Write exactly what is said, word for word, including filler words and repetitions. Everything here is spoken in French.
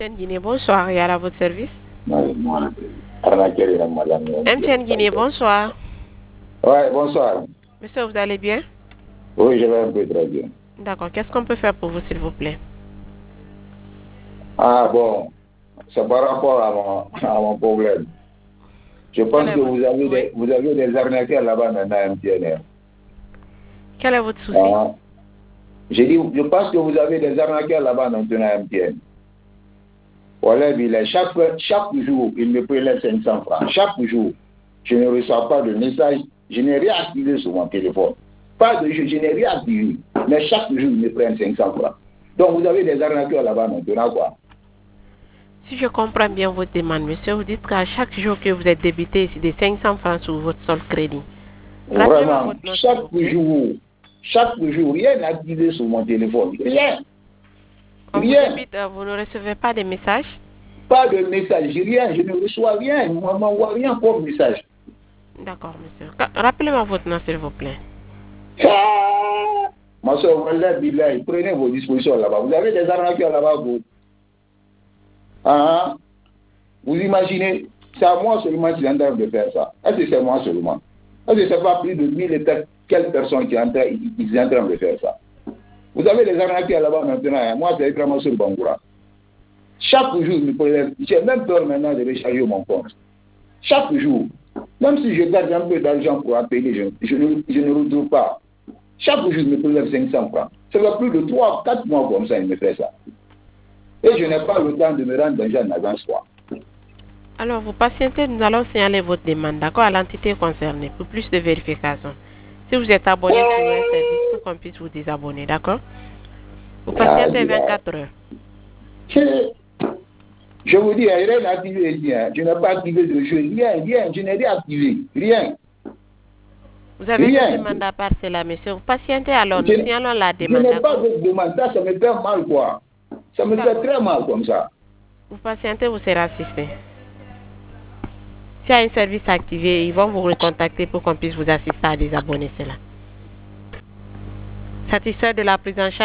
M T N Guinée, bonsoir, et à votre service. M M T N Guinée, bonsoir. Ouais, bonsoir. Monsieur, vous allez bien? Oui, je vais un peu très bien. D'accord, qu'est-ce qu'on peut faire pour vous, s'il vous plaît? Ah bon, c'est par rapport à mon, à mon problème. Je pense que vous avez, des, vous avez des arnaqueurs là-bas maintenant à M T N. Quel est votre souci? Ah, j'ai dit, je pense que vous avez des arnaqueurs là-bas maintenant à M T N. Voilà, chaque, chaque jour, il me prélève cinq cents francs. Chaque jour, je ne reçois pas de message. Je n'ai rien activé sur mon téléphone. Pas de jeu, je n'ai rien activé. Mais chaque jour, ils me prennent cinq cents francs. Donc, vous avez des arnaqueurs là-bas maintenant, quoi. Si je comprends bien votre demande, monsieur, vous dites qu'à chaque jour que vous êtes débité ici de cinq cents francs sur votre solde crédit. Vraiment, chaque jour, chaque jour, rien n'est activé sur mon téléphone. Rien. On Rien. vous débite, vous ne recevez pas de messages? Pas de message, rien. Je ne reçois rien. Je ne m'envoie rien comme message. D'accord, monsieur. Rappelez-moi votre nom, s'il vous plaît. Ah, ma soeur, prenez vos dispositions là-bas. Vous avez des arnaqueurs là-bas, vous. Ah, vous imaginez, c'est à moi seulement qui est en train de faire ça. Est-ce que c'est moi seulement? Est-ce que c'est pas plus de mille et quelques personnes qui sont en train, qui sont en train de faire ça? Vous avez des arnaqueurs là-bas maintenant. Moi, c'est vraiment sur le Bangoura. Chaque jour, j'ai même peur maintenant de recharger mon compte. Chaque jour. Même si je garde un peu d'argent pour appeler, je, je, ne, je ne retrouve pas. Chaque jour, je me prélève cinq cents francs. Ça fait plus de trois quatre mois comme ça, il me fait ça. Et je n'ai pas le temps de me rendre dans une agence, quoi. Alors, vous patientez, nous allons signaler votre demande, d'accord, à l'entité concernée pour plus de vérification. Si vous êtes abonné sur un service, pour qu'on puisse vous désabonner, d'accord? Vous patientez vingt-quatre heures. Je, je vous dis, rien n'est activé ici. Hein. Je n'ai pas activé de jeu. Rien, rien. Je n'ai rien activé. Rien. Vous avez rien. Une demande à part cela, monsieur. Vous patientez alors, nous signalons la demande. Je n'ai pas de demande. Ça, ça me fait mal, quoi. Ça me fait très mal comme ça. Vous patientez, vous serez assisté. S'il y a un service activé, ils vont vous recontacter pour qu'on puisse vous assister à désabonner cela. Satisfait de la prise en charge?